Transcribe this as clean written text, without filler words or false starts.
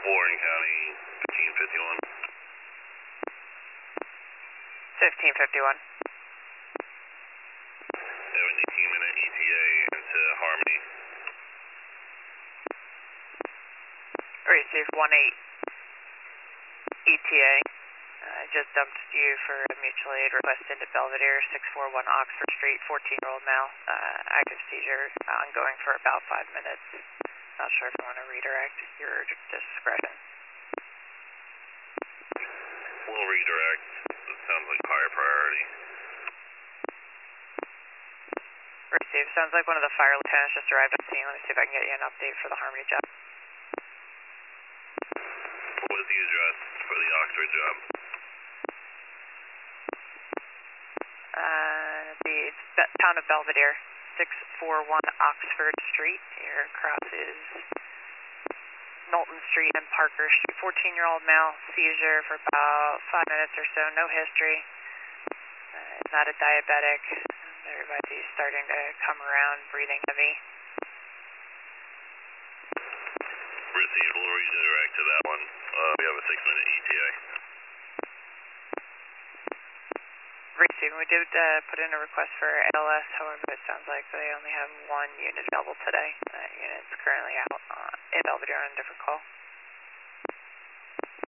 Warren County, 1551. 1551. Have an 18-minute ETA into Harmony. Receive 18 ETA. I just dumped you for a mutual aid request into Belvedere, 641 Oxford Street, 14-year-old male, active seizure, ongoing for about 5 minutes. Not sure if I want to redirect, your discretion. We'll redirect. It sounds like higher priority. Receive. Sounds like one of the fire lieutenants just arrived at the scene. Let me see if I can get you an update for the Harmony job. What is the address for the Oxford job? The town of Belvedere, 641 Oxford Street. Your cross is Knowlton Street and Parker Street. 14-year-old male, seizure for about 5 minutes or so, no history. Not a diabetic. Everybody's starting to come around, breathing heavy. Received, we'll redirect to that one. We have a 6-minute ETA. Received. We did put in a request for ALS, however, it sounds like they only have one unit available today. That unit's currently out in Belvedere on a different call.